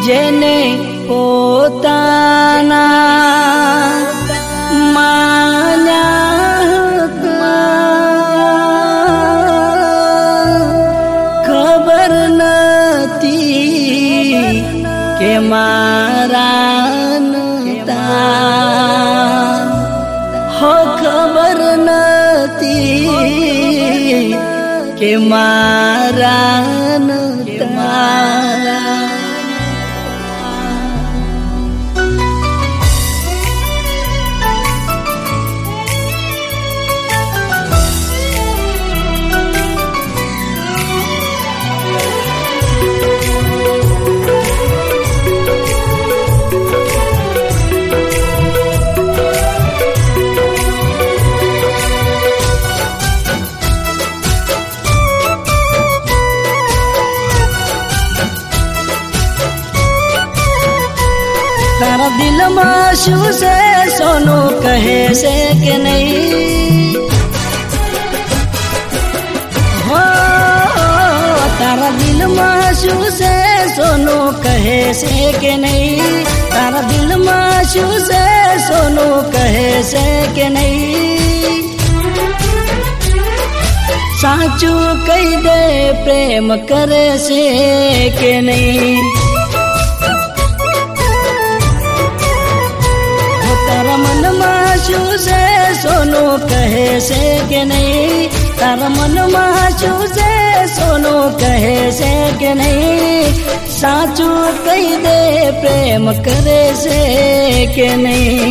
જેને પોતાના માન્યા ખબર નથી કે મારા નતા હો ખબર નથી કે મારા નતા तारा दिल माशू से सोनू कहे से के नहीं हो तारा दिल माशू से सोनू कहे से के नहीं तारा दिल माशू से सोनू कहे से के नहीं साचू कही दे प्रेम करे से के नहीं तारा मन माशू से सोनू कहे से के नहीं तारा मन माशू से सोनू कहे से के नहीं साचू कही दे प्रेम करे से के नहीं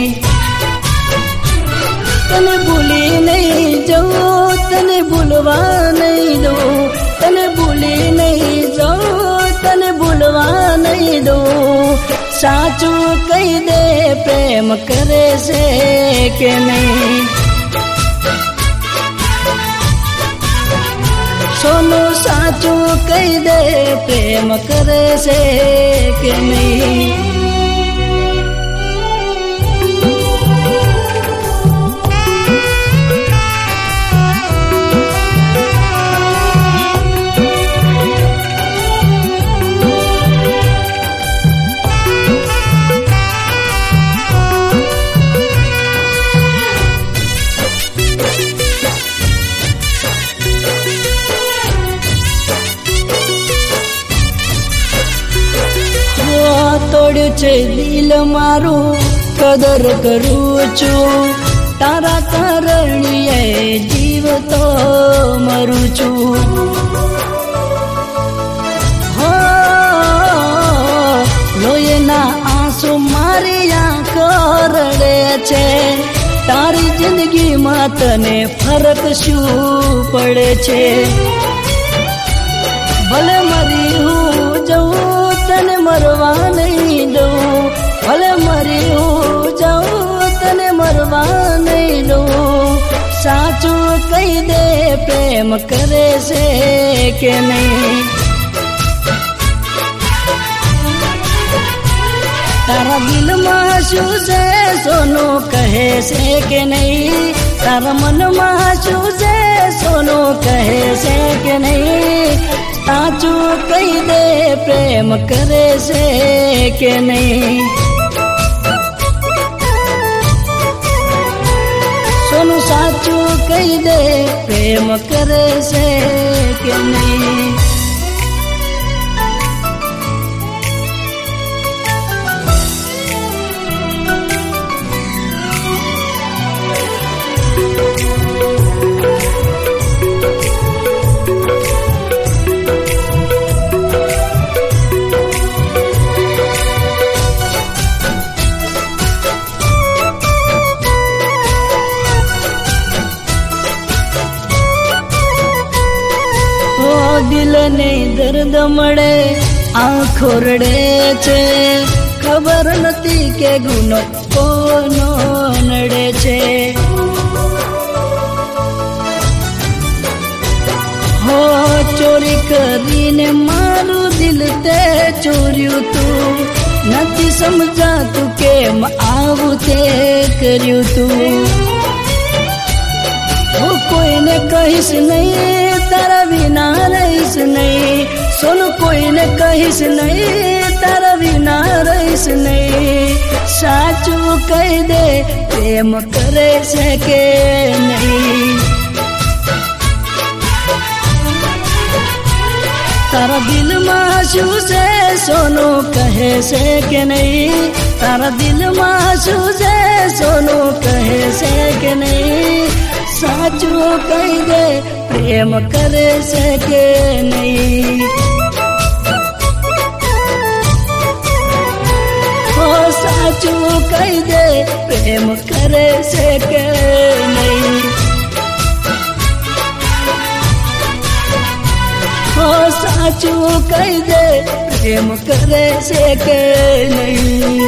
तने भूली नहीं जाओ तने भूलवा नहीं दो तने भूली नहीं जाओ तने भूलवा नहीं दो साचू कही दे प्रेम करे से के नहीं सोनू साचू कही दे प्रेम करे से के नहीं તોડ્યું છે દિલ મારું કદર કરું છું તારા કારણીએ જીવતો મરું છું હો લોહીના આંસુ મારી આંખો રડે છે તારી જિંદગીમાં તને ફરક શું પડે છે ભલે મરી હું જઉં तने मरवा नहीं दो भले मरी हो जाओ तने मरवा नहीं दो साचू कही दे प्रेम करे से के नहीं तारा दिल माशू से सोनू कहे से के नहीं तारा मन माशू से सोनू कहे से के नहीं साचू कही दे प्रेम करे से के नहीं सोनू साचू कही दे प्रेम करे से के नहीं दिल ने दर्द मळे आँखो रड़े छे खबर नथी के गुनो कोनो नड़े छे हो चोरी करीने मारू दिल ते चोर्यू तू नथी समझा तू केम आवू ते कर्यू तू हो कोई ने कहीश नहीं तारा बिना रहीश नहीं सोनू कोई ने कहीश नहीं तारा बिना कह दे प्रेम करे से के नहीं। तारा दिल महसूस है सोनू कहे से के नहीं। तारा दिल महसूस है सोनू कहे से के नहीं। साचू कह दे प्रेम करे से के नहीं। हो साचू कह दे प्रेम करे से के नहीं। हो साचू कह दे प्रेम करे से के नहीं।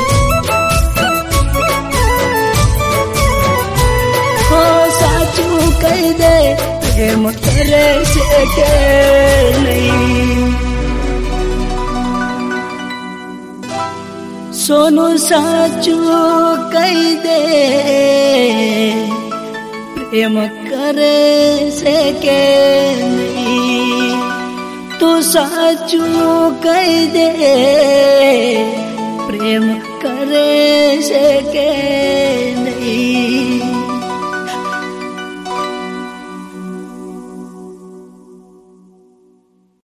हो साचू कह दे प्रेम करे से के नहीं। सोनू साचू कह दे प्रेम करे से के नहीं। तू साचू कह दे प्रेम करे से के नहीं।